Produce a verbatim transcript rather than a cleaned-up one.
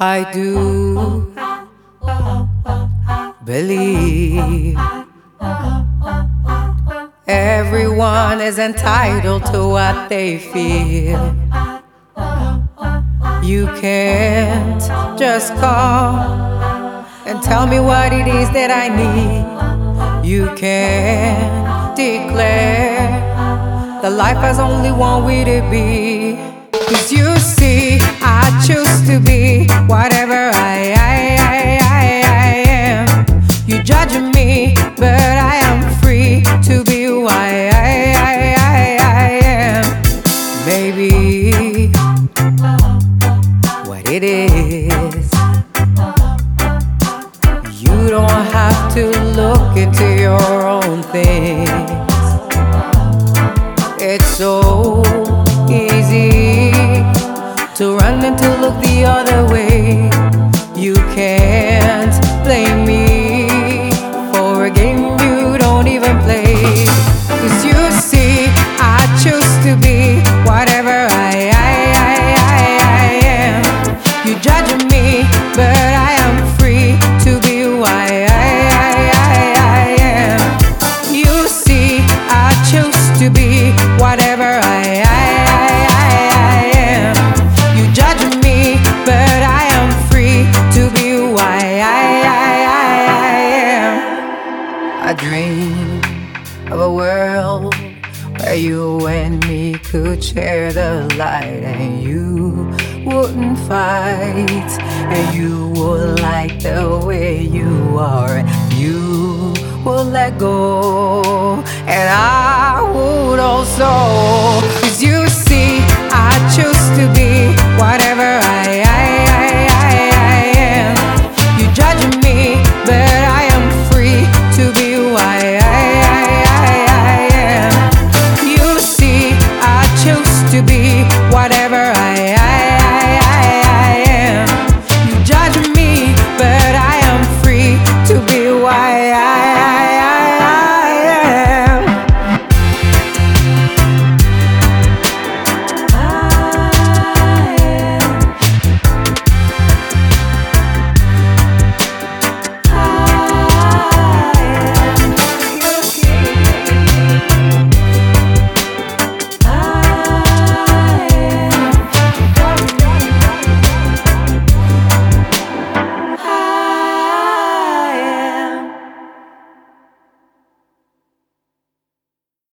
I do believe everyone is entitled to what they feel. You can't just call and tell me what it is that I need. You can't declare that life has only one way to be. 'Cause you see, I choose to be whatever I, I, I, I, I am. You judging me, but I am free to be who I, I, I, I, I am. Maybe what it is, you don't have to look into your own things. It's so easy to run and to look the other way. You can't blame me for a game you don't even play. 'Cause you see, I choose to be whatever I, I, I, I, I am. You judging me, but I am free to be who I, I, I, I, I am. You see, I choose to be whatever I, I, I, I, I am. You judging me, but I am free to be who I, I, I, I, I am. I dream of a world where you and me could share the light, and you wouldn't fight, and you would like the way you are, and you would let go, and I would also. 'Cause you